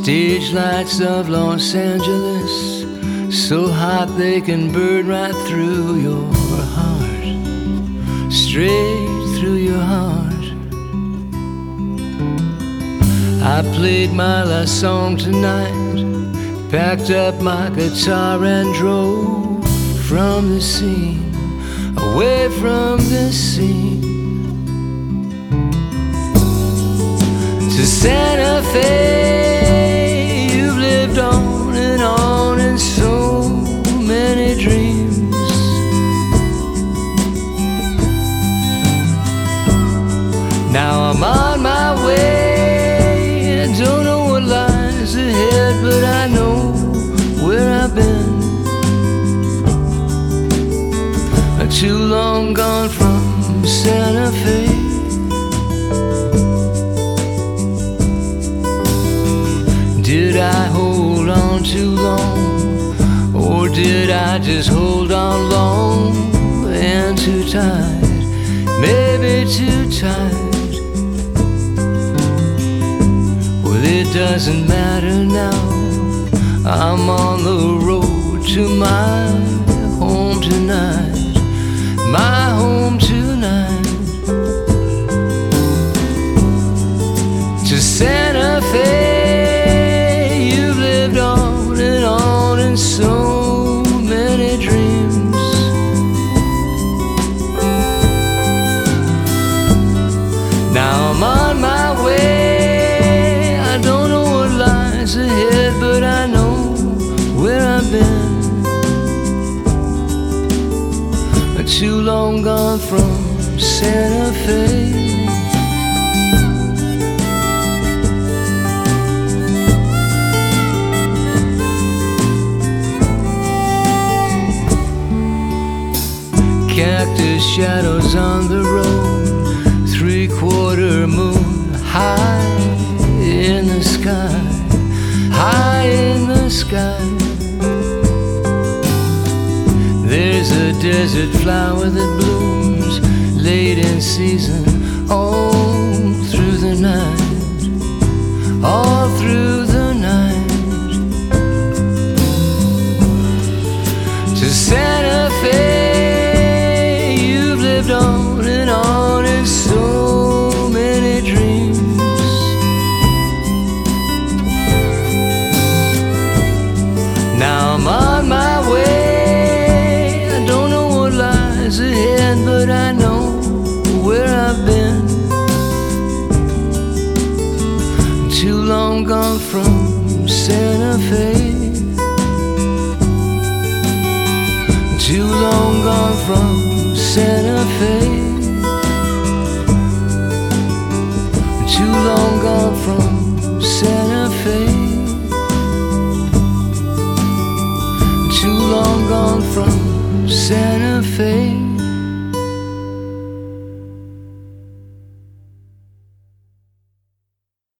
Stage lights of Los Angeles, so hot they can burn right through your heart, straight through your heart. I played my last song tonight, packed up my guitar and drove from the scene, away from the scene, to Santa Fe. You've lived on in so many dreams. Now I'm on my way, I don't know what lies ahead, but I know where I've been. Too long gone from Santa Fe. Did I hold on too long, or did I just hold on long and too tight, maybe too tight? Well, it doesn't matter now, I'm on the road to my home tonight, my home tonight, to Santa Fe. You've lived on in so many dreams. Now I'm on my way, I don't know what lies ahead, but I know where I've been. Too long gone from Santa Fe. Cactus shadows on the road, three-quarter moon high in the sky, high in the sky. There's a desert flower that blooms late in season, all through the night, all through the night, to Santa Fe. You've lived on in so many dreams. Now I'm on my way, I don't know what lies ahead, but I know where I've been. Too long gone from Santa Fe. Too long gone from Santa Fe. Too long gone from Santa Fe. Too long gone from Santa Fe.